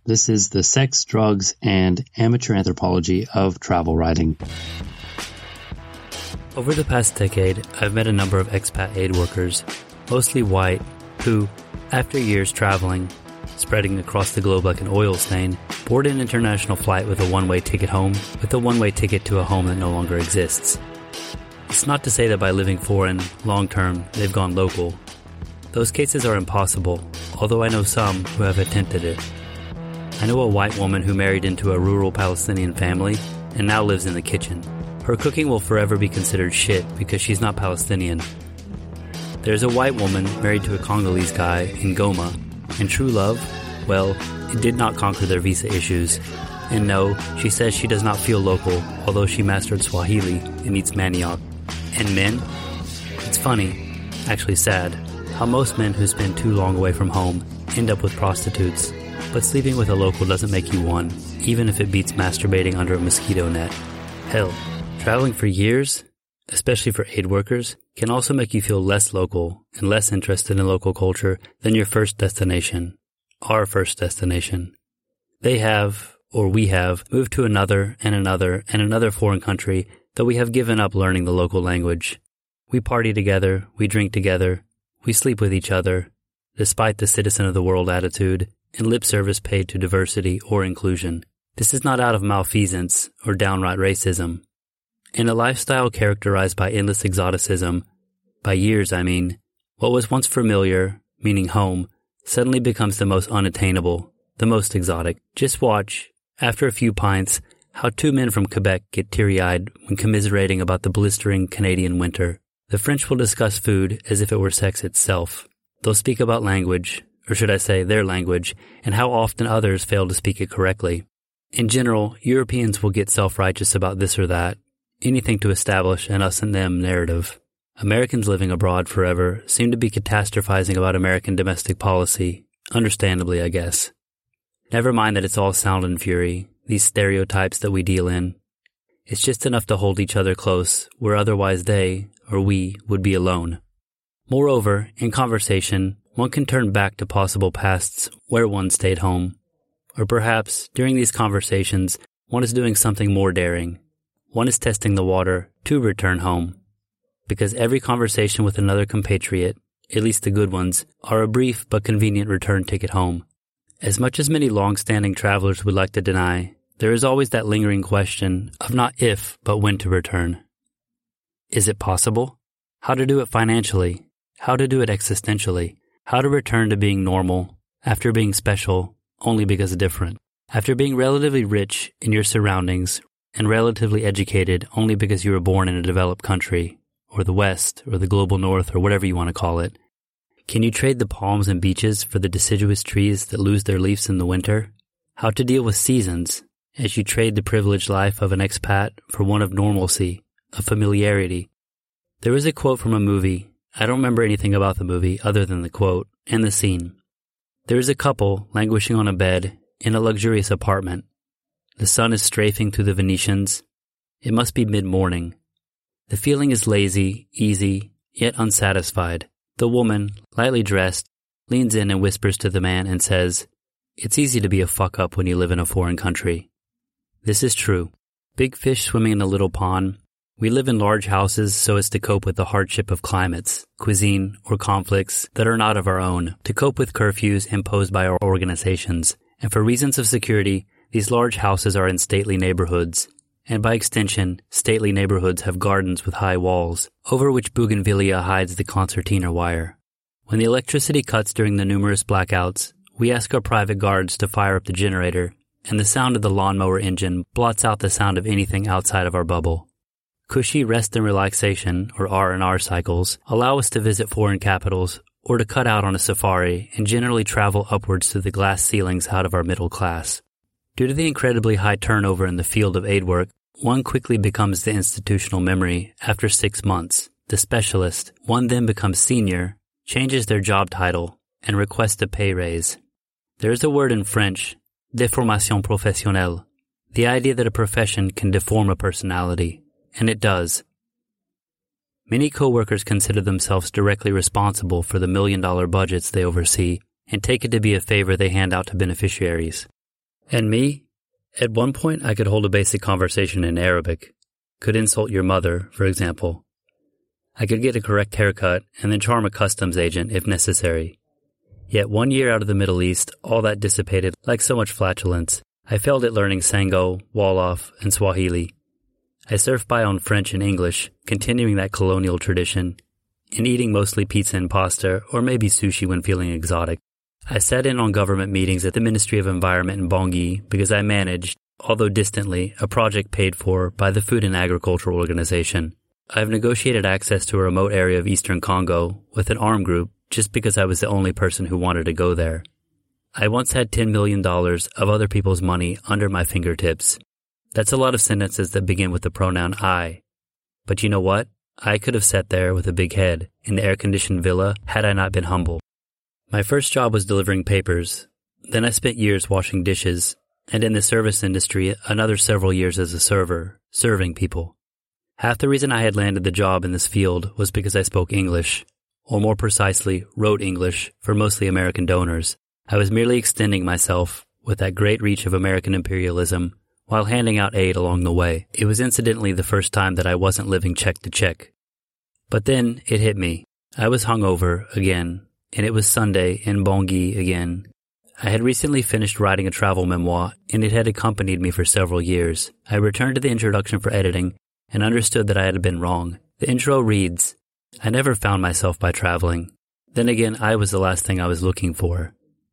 This is the sex, drugs, and amateur anthropology of travel writing. Over the past decade, I've met a number of expat aid workers, mostly white, who, after years traveling, spreading across the globe like an oil stain, board an international flight with a one-way ticket home, with a one-way ticket to a home that no longer exists. It's not to say that by living foreign, long-term, they've gone local. Those cases are impossible, although I know some who have attempted it. I know a white woman who married into a rural Palestinian family and now lives in the kitchen. Her cooking will forever be considered shit because she's not Palestinian. There's a white woman married to a Congolese guy in Goma, and true love, well, it did not conquer their visa issues. And no, she says she does not feel local, although she mastered Swahili and eats manioc. And men? It's funny, actually sad, how most men who spend too long away from home end up with prostitutes. But sleeping with a local doesn't make you one, even if it beats masturbating under a mosquito net. Hell, traveling for years, especially for aid workers, can also make you feel less local and less interested in local culture than your first destination, our first destination. They have, or we have, moved to another and another and another foreign country, though we have given up learning the local language. We party together, we drink together, we sleep with each other, despite the citizen of the world attitude and lip service paid to diversity or inclusion. This is not out of malfeasance or downright racism. In a lifestyle characterized by endless exoticism, by years I mean, what was once familiar, meaning home, suddenly becomes the most unattainable, the most exotic. Just watch, after a few pints, how two men from Quebec get teary-eyed when commiserating about the blistering Canadian winter. The French will discuss food as if it were sex itself. They'll speak about language, or should I say their language, and how often others fail to speak it correctly. In general, Europeans will get self-righteous about this or that, anything to establish an us and them narrative. Americans living abroad forever seem to be catastrophizing about American domestic policy, understandably, I guess. Never mind that it's all sound and fury, these stereotypes that we deal in. It's just enough to hold each other close, where otherwise they, or we, would be alone. Moreover, in conversation, one can turn back to possible pasts where one stayed home. Or perhaps, during these conversations, one is doing something more daring. One is testing the water to return home. Because every conversation with another compatriot, at least the good ones, are a brief but convenient return ticket home. As much as many long-standing travelers would like to deny, there is always that lingering question of not if, but when to return. Is it possible? How to do it financially? How to do it existentially? How to return to being normal, after being special, only because different? After being relatively rich in your surroundings, and relatively educated only because you were born in a developed country, or the West, or the global North, or whatever you want to call it, can you trade the palms and beaches for the deciduous trees that lose their leaves in the winter? How to deal with seasons, as you trade the privileged life of an expat for one of normalcy, of familiarity. There is a quote from a movie. I don't remember anything about the movie other than the quote and the scene. There is a couple languishing on a bed in a luxurious apartment. The sun is strafing through the Venetians. It must be mid-morning. The feeling is lazy, easy, yet unsatisfied. The woman, lightly dressed, leans in and whispers to the man and says, "It's easy to be a fuck-up when you live in a foreign country." This is true. Big fish swimming in a little pond. We live in large houses so as to cope with the hardship of climates, cuisine, or conflicts that are not of our own, to cope with curfews imposed by our organizations. And for reasons of security, these large houses are in stately neighborhoods. And by extension, stately neighborhoods have gardens with high walls, over which bougainvillea hides the concertina wire. When the electricity cuts during the numerous blackouts, we ask our private guards to fire up the generator, and the sound of the lawnmower engine blots out the sound of anything outside of our bubble. Cushy rest and relaxation, or R&R cycles, allow us to visit foreign capitals or to cut out on a safari and generally travel upwards through the glass ceilings out of our middle class. Due to the incredibly high turnover in the field of aid work, one quickly becomes the institutional memory after 6 months. The specialist, one then becomes senior, changes their job title, and requests a pay raise. There is a word in French, déformation professionnelle, the idea that a profession can deform a personality. And it does. Many coworkers consider themselves directly responsible for the million-dollar budgets they oversee and take it to be a favor they hand out to beneficiaries. And me? At one point, I could hold a basic conversation in Arabic, could insult your mother, for example. I could get a correct haircut and then charm a customs agent if necessary. Yet 1 year out of the Middle East, all that dissipated like so much flatulence. I failed at learning Sango, Wolof, and Swahili. I surfed by on French and English, continuing that colonial tradition, and eating mostly pizza and pasta, or maybe sushi when feeling exotic. I sat in on government meetings at the Ministry of Environment in Bangui because I managed, although distantly, a project paid for by the Food and Agriculture Organization. I've negotiated access to a remote area of eastern Congo with an armed group just because I was the only person who wanted to go there. I once had $10 million of other people's money under my fingertips. That's a lot of sentences that begin with the pronoun I. But you know what? I could have sat there with a big head in the air-conditioned villa had I not been humble. My first job was delivering papers. Then I spent years washing dishes, and in the service industry another several years as a server, serving people. Half the reason I had landed the job in this field was because I spoke English, or more precisely, wrote English for mostly American donors. I was merely extending myself with that great reach of American imperialism while handing out aid along the way. It was incidentally the first time that I wasn't living check to check. But then it hit me. I was hungover again, and it was Sunday in Bangui again. I had recently finished writing a travel memoir, and it had accompanied me for several years. I returned to the introduction for editing and understood that I had been wrong. The intro reads, I never found myself by traveling. Then again, I was the last thing I was looking for.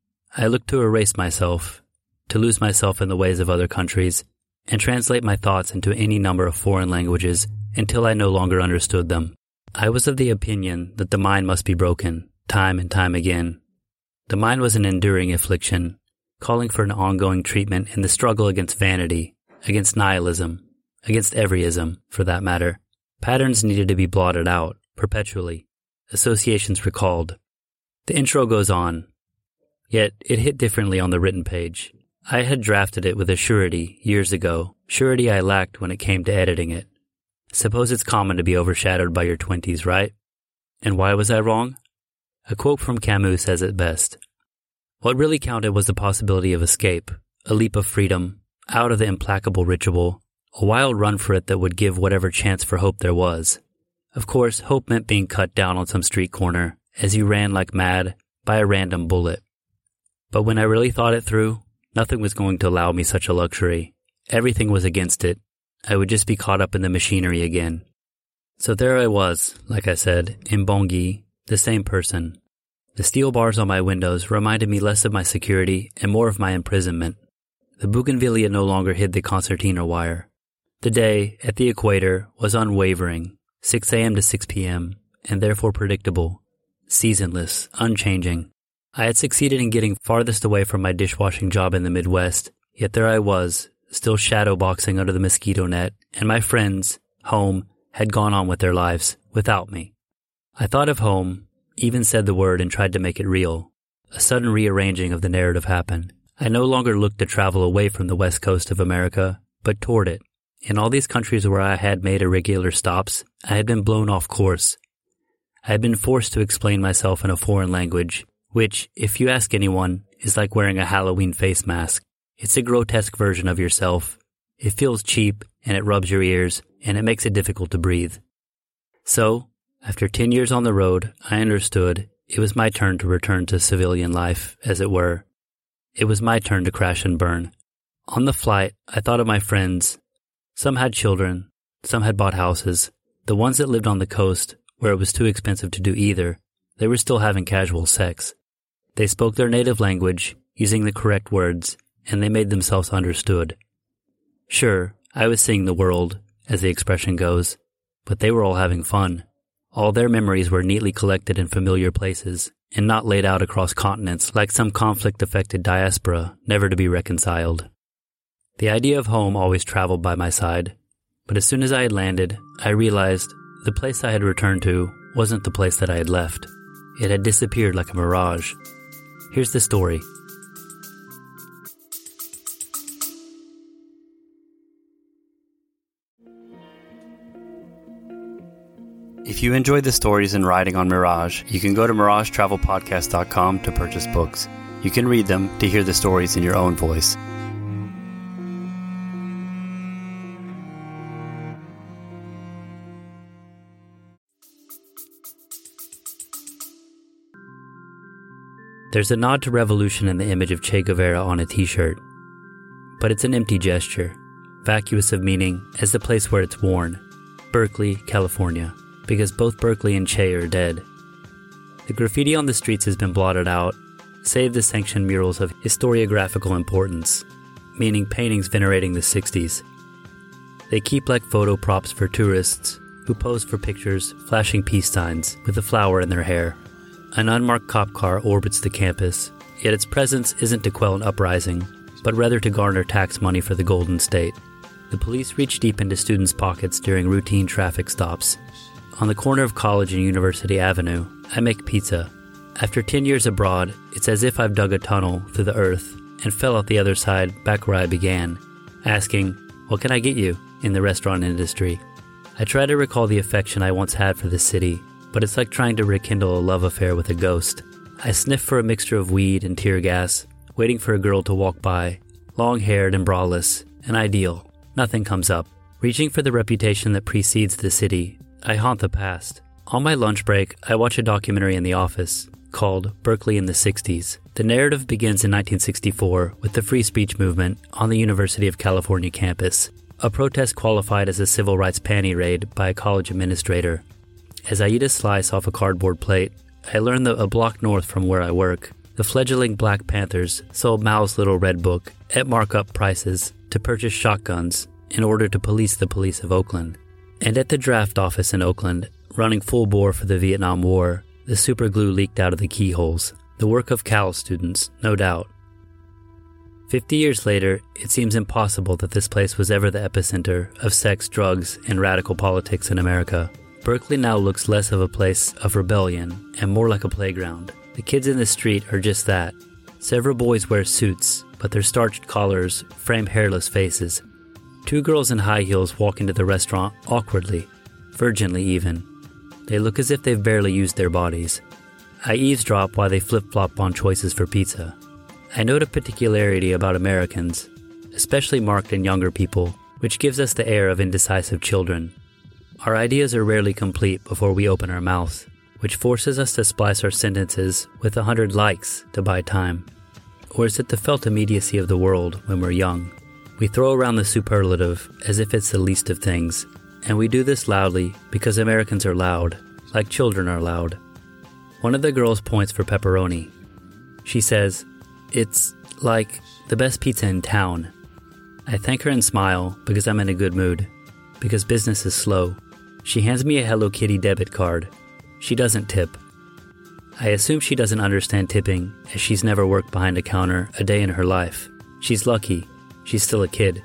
I looked to erase myself, to lose myself in the ways of other countries, and translate my thoughts into any number of foreign languages until I no longer understood them. I was of the opinion that the mind must be broken, time and time again. The mind was an enduring affliction, calling for an ongoing treatment in the struggle against vanity, against nihilism, against everyism, for that matter. Patterns needed to be blotted out, perpetually. Associations recalled. The intro goes on. Yet it hit differently on the written page. I had drafted it with a surety years ago, surety I lacked when it came to editing it. Suppose it's common to be overshadowed by your 20s, right? And why was I wrong? A quote from Camus says it best. What really counted was the possibility of escape, a leap of freedom, out of the implacable ritual, a wild run for it that would give whatever chance for hope there was. Of course, hope meant being cut down on some street corner, as you ran like mad, by a random bullet. But when I really thought it through, nothing was going to allow me such a luxury. Everything was against it. I would just be caught up in the machinery again. So there I was, like I said, in Bangui, the same person. The steel bars on my windows reminded me less of my security and more of my imprisonment. The bougainvillea no longer hid the concertina wire. The day, at the equator, was unwavering, 6 a.m. to 6 p.m., and therefore predictable, seasonless, unchanging. I had succeeded in getting farthest away from my dishwashing job in the Midwest, yet there I was, still shadowboxing under the mosquito net, and my friends, home, had gone on with their lives, without me. I thought of home, even said the word and tried to make it real. A sudden rearranging of the narrative happened. I no longer looked to travel away from the west coast of America, but toward it. In all these countries where I had made irregular stops, I had been blown off course. I had been forced to explain myself in a foreign language, which, if you ask anyone, is like wearing a Halloween face mask. It's a grotesque version of yourself. It feels cheap, and it rubs your ears, and it makes it difficult to breathe. So, after 10 years on the road, I understood it was my turn to return to civilian life, as it were. It was my turn to crash and burn. On the flight, I thought of my friends. Some had children, some had bought houses. The ones that lived on the coast, where it was too expensive to do either, they were still having casual sex. They spoke their native language, using the correct words, and they made themselves understood. Sure, I was seeing the world, as the expression goes, but they were all having fun. All their memories were neatly collected in familiar places, and not laid out across continents like some conflict-affected diaspora, never to be reconciled. The idea of home always traveled by my side, but as soon as I had landed, I realized the place I had returned to wasn't the place that I had left. It had disappeared like a mirage. Here's the story. If you enjoyed the stories and writing on Mirage, you can go to miragetravelpodcast.com to purchase books. You can read them to hear the stories in your own voice. There's a nod to revolution in the image of Che Guevara on a t-shirt. But it's an empty gesture, vacuous of meaning as the place where it's worn, Berkeley, California, because both Berkeley and Che are dead. The graffiti on the streets has been blotted out, save the sanctioned murals of historiographical importance, meaning paintings venerating the 60s. They keep like photo props for tourists who pose for pictures flashing peace signs with a flower in their hair. An unmarked cop car orbits the campus, yet its presence isn't to quell an uprising, but rather to garner tax money for the Golden State. The police reach deep into students' pockets during routine traffic stops. On the corner of College and University Avenue, I make pizza. After 10 years abroad, it's as if I've dug a tunnel through the earth and fell out the other side back where I began, asking, "What can I get you?" in the restaurant industry. I try to recall the affection I once had for this city, but it's like trying to rekindle a love affair with a ghost. I sniff for a mixture of weed and tear gas, waiting for a girl to walk by, long-haired and braless, an ideal. Nothing comes up. Reaching for the reputation that precedes the city, I haunt the past. On my lunch break, I watch a documentary in the office called Berkeley in the 60s. The narrative begins in 1964 with the free speech movement on the University of California campus, a protest qualified as a civil rights panty raid by a college administrator. As I eat a slice off a cardboard plate, I learn that a block north from where I work, the fledgling Black Panthers sold Mao's Little Red Book at markup prices to purchase shotguns in order to police the police of Oakland. And at the draft office in Oakland, running full bore for the Vietnam War, the superglue leaked out of the keyholes, the work of Cal students, no doubt. 50 years later, it seems impossible that this place was ever the epicenter of sex, drugs, and radical politics in America. Berkeley now looks less of a place of rebellion and more like a playground. The kids in the street are just that. Several boys wear suits, but their starched collars frame hairless faces. 2 girls in high heels walk into the restaurant awkwardly, virginally even. They look as if they've barely used their bodies. I eavesdrop while they flip-flop on choices for pizza. I note a particularity about Americans, especially marked in younger people, which gives us the air of indecisive children. Our ideas are rarely complete before we open our mouths, which forces us to splice our sentences with 100 likes to buy time. Or is it the felt immediacy of the world when we're young? We throw around the superlative as if it's the least of things, and we do this loudly because Americans are loud, like children are loud. One of the girls points for pepperoni. She says, "It's like the best pizza in town." I thank her and smile because I'm in a good mood, because business is slow. She hands me a Hello Kitty debit card. She doesn't tip. I assume she doesn't understand tipping, as she's never worked behind a counter a day in her life. She's lucky. She's still a kid.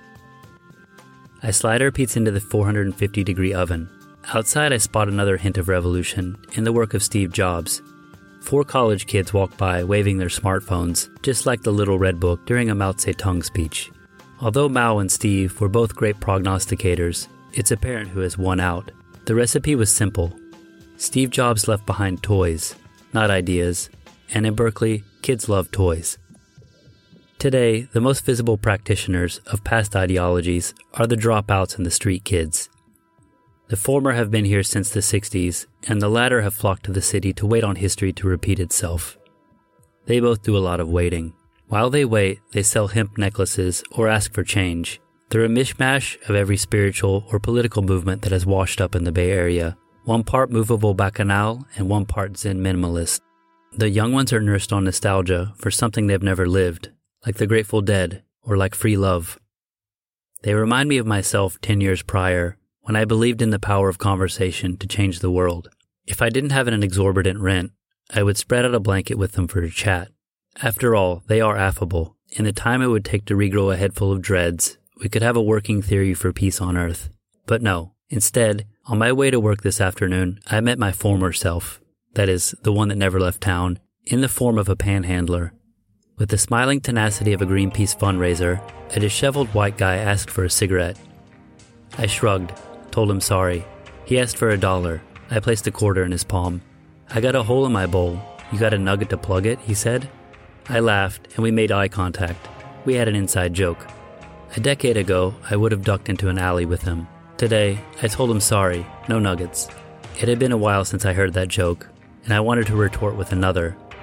I slide her pizza into the 450-degree oven. Outside, I spot another hint of revolution in the work of Steve Jobs. 4 college kids walk by waving their smartphones, just like the Little Red Book during a Mao Zedong speech. Although Mao and Steve were both great prognosticators, it's apparent who has won out. The recipe was simple. Steve Jobs left behind toys, not ideas, and in Berkeley, kids love toys. Today, the most visible practitioners of past ideologies are the dropouts and the street kids. The former have been here since the 60s, and the latter have flocked to the city to wait on history to repeat itself. They both do a lot of waiting. While they wait, they sell hemp necklaces or ask for change. They're a mishmash of every spiritual or political movement that has washed up in the Bay Area, one part movable bacchanal and one part Zen minimalist. The young ones are nursed on nostalgia for something they've never lived, like the Grateful Dead or like free love. They remind me of myself 10 years prior, when I believed in the power of conversation to change the world. If I didn't have an exorbitant rent, I would spread out a blanket with them for a chat. After all, they are affable. In the time it would take to regrow a head full of dreads, we could have a working theory for peace on Earth. But no, instead, on my way to work this afternoon, I met my former self, that is, the one that never left town, in the form of a panhandler. With the smiling tenacity of a Greenpeace fundraiser, a disheveled white guy asked for a cigarette. I shrugged, told him sorry. He asked for $1. I placed a quarter in his palm. "I got a hole in my bowl. You got a nugget to plug it?" he said. I laughed, and we made eye contact. We had an inside joke. A decade ago, I would have ducked into an alley with him. Today, I told him sorry, no nuggets. It had been a while since I heard that joke, and I wanted to retort with another.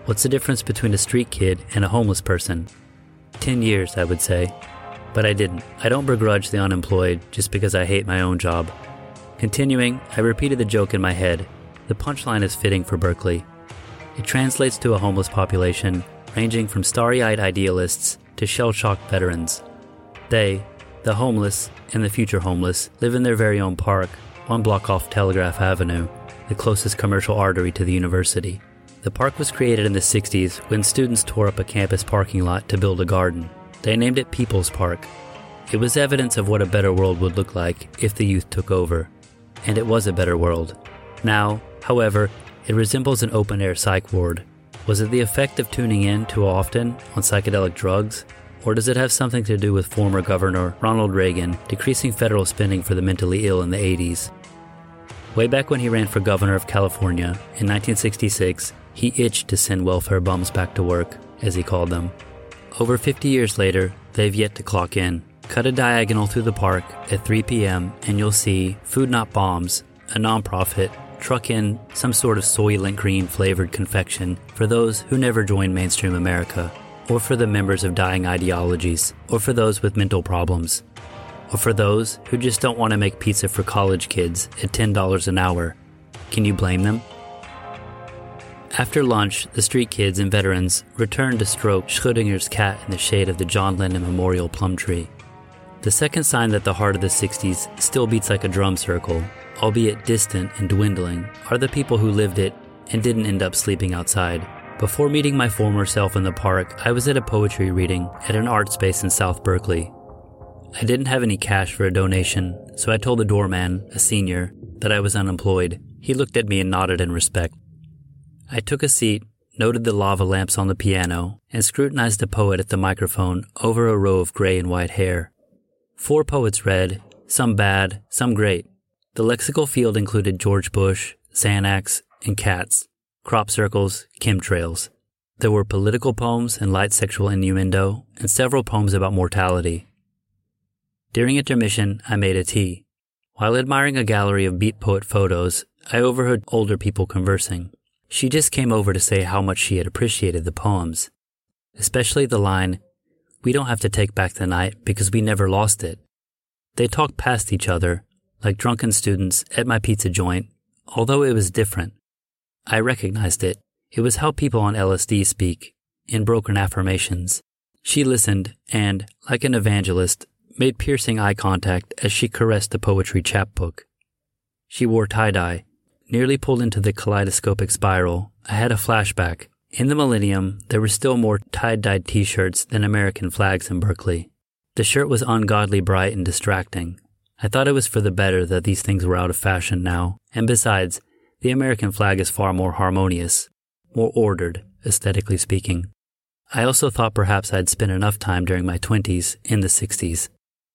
What's the difference between a street kid and a homeless person? 10 years, I would say. But I didn't. I don't begrudge the unemployed just because I hate my own job. Continuing, I repeated the joke in my head. The punchline is fitting for Berkeley. It translates to a homeless population ranging from starry-eyed idealists to shell-shocked veterans. They, the homeless and the future homeless, live in their very own park, 1 block off Telegraph Avenue, the closest commercial artery to the university. The park was created in the 60s when students tore up a campus parking lot to build a garden. They named it People's Park. It was evidence of what a better world would look like if the youth took over. And it was a better world. Now, however, it resembles an open-air psych ward. Was it the effect of tuning in too often on psychedelic drugs? Or does it have something to do with former Governor Ronald Reagan decreasing federal spending for the mentally ill in the 80s? Way back when he ran for governor of California in 1966, he itched to send welfare bums back to work, as he called them. Over 50 years later, they've yet to clock in. Cut a diagonal through the park at 3 p.m. and you'll see Food Not Bombs, a nonprofit, truck in some sort of Soylent Green flavored confection for those who never joined mainstream America, or for the members of dying ideologies, or for those with mental problems, or for those who just don't want to make pizza for college kids at $10 an hour. Can you blame them? After lunch, the street kids and veterans returned to stroke Schrödinger's cat in the shade of the John Lennon Memorial plum tree. The second sign that the heart of the 60s still beats like a drum circle, albeit distant and dwindling, are the people who lived it and didn't end up sleeping outside. Before meeting my former self in the park, I was at a poetry reading at an art space in South Berkeley. I didn't have any cash for a donation, so I told the doorman, a senior, that I was unemployed. He looked at me and nodded in respect. I took a seat, noted the lava lamps on the piano, and scrutinized the poet at the microphone over a row of gray and white hair. 4 poets read, some bad, some great. The lexical field included George Bush, Xanax, and cats, crop circles, chemtrails. There were political poems and light sexual innuendo, and several poems about mortality. During intermission, I made a tea. While admiring a gallery of beat poet photos, I overheard older people conversing. She just came over to say how much she had appreciated the poems, especially the line, "We don't have to take back the night because we never lost it." They talked past each other, like drunken students at my pizza joint, although it was different. I recognized it. It was how people on LSD speak, in broken affirmations. She listened and, like an evangelist, made piercing eye contact as she caressed the poetry chapbook. She wore tie-dye. Nearly pulled into the kaleidoscopic spiral, I had a flashback. In the millennium, there were still more tie-dyed t-shirts than American flags in Berkeley. The shirt was ungodly bright and distracting. I thought it was for the better that these things were out of fashion now, and besides, the American flag is far more harmonious, more ordered, aesthetically speaking. I also thought perhaps I'd spent enough time during my 20s in the 60s.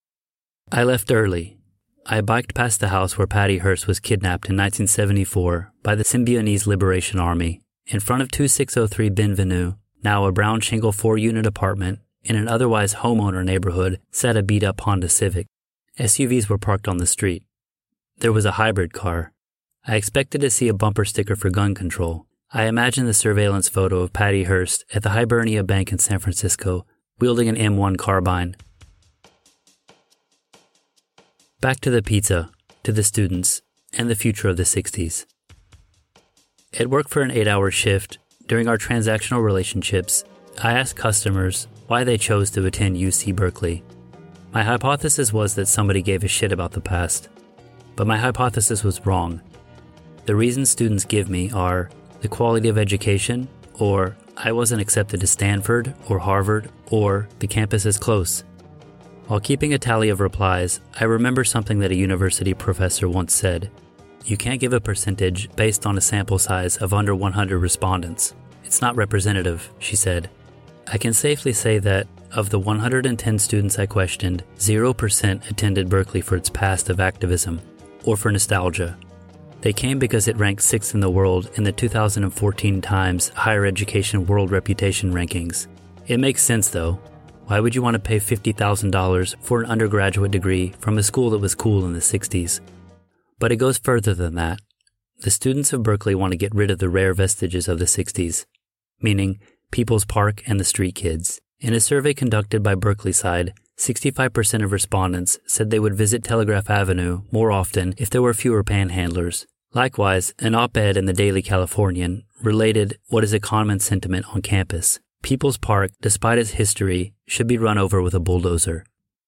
I left early. I biked past the house where Patty Hearst was kidnapped in 1974 by the Symbionese Liberation Army, in front of 2603 Bienvenue, now a brown shingle 4-unit apartment in an otherwise homeowner neighborhood, sat a beat-up Honda Civic. SUVs were parked on the street. There was a hybrid car. I expected to see a bumper sticker for gun control. I imagined the surveillance photo of Patty Hearst at the Hibernia Bank in San Francisco, wielding an M1 carbine. Back to the pizza, to the students, and the future of the 60s. At work for an 8-hour shift, during our transactional relationships, I asked customers why they chose to attend UC Berkeley. My hypothesis was that somebody gave a shit about the past. But my hypothesis was wrong. The reasons students give me are the quality of education, or I wasn't accepted to Stanford or Harvard, or the campus is close. While keeping a tally of replies, I remember something that a university professor once said. You can't give a percentage based on a sample size of under 100 respondents. It's not representative, she said. I can safely say that, of the 110 students I questioned, 0% attended Berkeley for its past of activism, or for nostalgia. They came because it ranked 6th in the world in the 2014 Times Higher Education World Reputation Rankings. It makes sense, though. Why would you want to pay $50,000 for an undergraduate degree from a school that was cool in the 60s? But it goes further than that. The students of Berkeley want to get rid of the rare vestiges of the 60s. meaning People's Park and the street kids. In a survey conducted by Berkeley Side, 65% of respondents said they would visit Telegraph Avenue more often if there were fewer panhandlers. Likewise, an op-ed in the Daily Californian related what is a common sentiment on campus. People's Park, despite its history, should be run over with a bulldozer.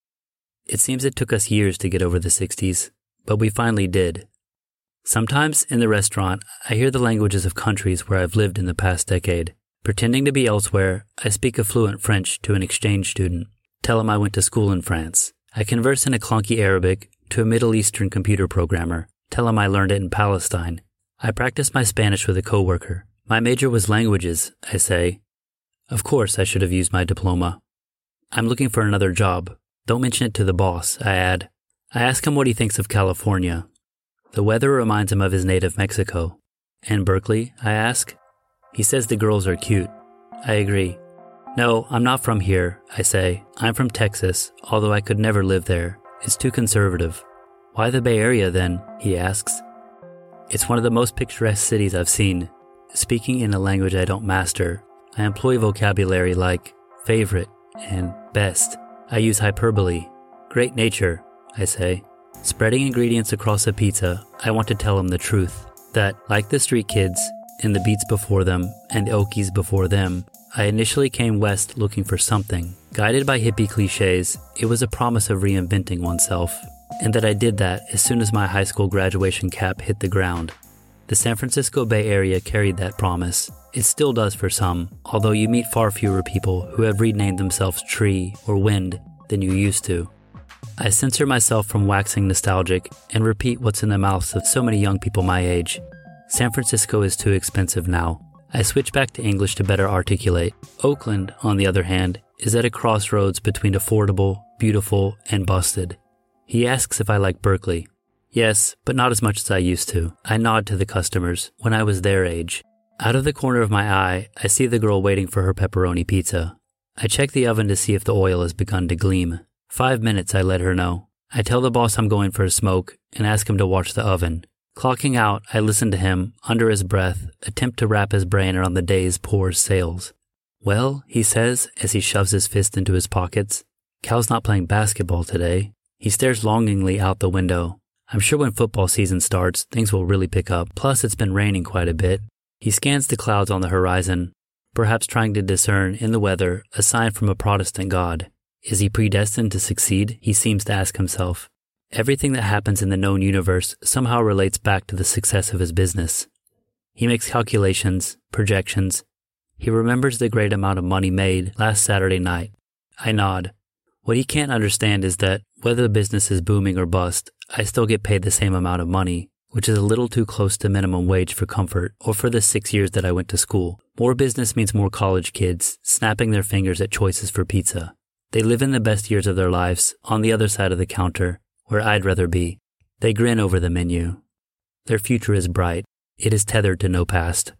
It seems it took us years to get over the 60s, but we finally did. Sometimes in the restaurant, I hear the languages of countries where I've lived in the past decade. Pretending to be elsewhere, I speak a fluent French to an exchange student. Tell him I went to school in France. I converse in a clunky Arabic to a Middle Eastern computer programmer. Tell him I learned it in Palestine. I practice my Spanish with a coworker. My major was languages, I say. Of course, I should have used my diploma. I'm looking for another job. Don't mention it to the boss, I add. I ask him what he thinks of California. The weather reminds him of his native Mexico. And Berkeley, I ask? He says the girls are cute. I agree. No, I'm not from here, I say. I'm from Texas, although I could never live there. It's too conservative. Why the Bay Area then? He asks. It's one of the most picturesque cities I've seen. Speaking in a language I don't master, I employ vocabulary like favorite and best. I use hyperbole. Great nature, I say. Spreading ingredients across a pizza, I want to tell him the truth. That, like the street kids, and the beats before them, and the Okies before them, I initially came west looking for something. Guided by hippie cliches, it was a promise of reinventing oneself, and that I did that as soon as my high school graduation cap hit the ground. The San Francisco Bay Area carried that promise. It still does for some, although you meet far fewer people who have renamed themselves Tree or Wind than you used to. I censor myself from waxing nostalgic and repeat what's in the mouths of so many young people my age. San Francisco is too expensive now. I switch back to English to better articulate. Oakland, on the other hand, is at a crossroads between affordable, beautiful, and busted. He asks if I like Berkeley. Yes, but not as much as I used to. I nod to the customers when I was their age. Out of the corner of my eye, I see the girl waiting for her pepperoni pizza. I check the oven to see if the oil has begun to gleam. 5 minutes, I let her know. I tell the boss I'm going for a smoke and ask him to watch the oven. Clocking out, I listen to him, under his breath, attempt to wrap his brain around the day's poor sales. Well, he says as he shoves his fist into his pockets, Cal's not playing basketball today. He stares longingly out the window. I'm sure when football season starts, things will really pick up. Plus, it's been raining quite a bit. He scans the clouds on the horizon, perhaps trying to discern in the weather a sign from a Protestant God. Is he predestined to succeed? He seems to ask himself. Everything that happens in the known universe somehow relates back to the success of his business. He makes calculations, projections. He remembers the great amount of money made last Saturday night. I nod. What he can't understand is that whether the business is booming or bust, I still get paid the same amount of money, which is a little too close to minimum wage for comfort or for the 6 years that I went to school. More business means more college kids snapping their fingers at choices for pizza. They live in the best years of their lives on the other side of the counter, where I'd rather be. They grin over the menu. Their future is bright. It is tethered to no past.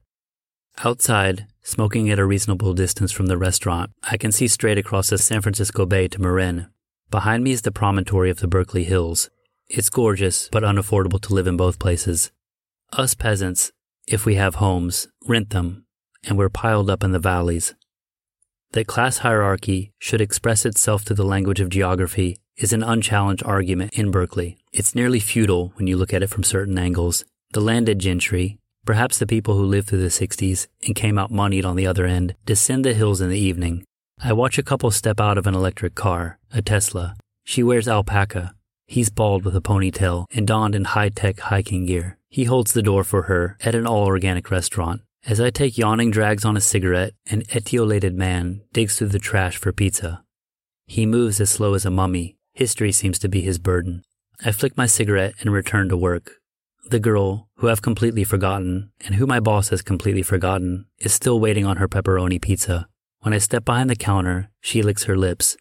Outside, smoking at a reasonable distance from the restaurant, I can see straight across the San Francisco Bay to Marin. Behind me is the promontory of the Berkeley Hills. It's gorgeous, but unaffordable to live in both places. Us peasants, if we have homes, rent them, and we're piled up in the valleys. That class hierarchy should express itself through the language of geography is an unchallenged argument in Berkeley. It's nearly feudal when you look at it from certain angles. The landed gentry, perhaps the people who lived through the 60s and came out moneyed on the other end, descend the hills in the evening. I watch a couple step out of an electric car, a Tesla. She wears alpaca. He's bald with a ponytail and donned in high-tech hiking gear. He holds the door for her at an all-organic restaurant. As I take yawning drags on a cigarette, an etiolated man digs through the trash for pizza. He moves as slow as a mummy. History seems to be his burden. I flick my cigarette and return to work. The girl, who I've completely forgotten, and who my boss has completely forgotten, is still waiting on her pepperoni pizza. When I step behind the counter, she licks her lips.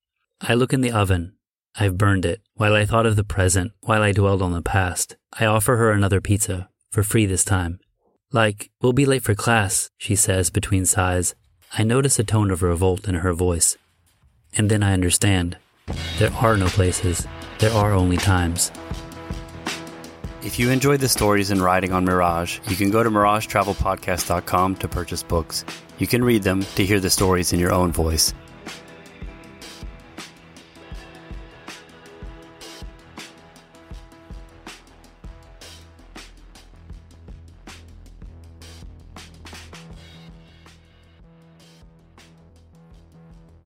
I look in the oven. I've burned it. While I thought of the present, while I dwelled on the past, I offer her another pizza, for free this time. Like, we'll be late for class, she says between sighs. I notice a tone of revolt in her voice. And then I understand. There are no places. There are only times. If you enjoyed the stories in Riding on Mirage, you can go to miragetravelpodcast.com to purchase books. You can read them to hear the stories in your own voice.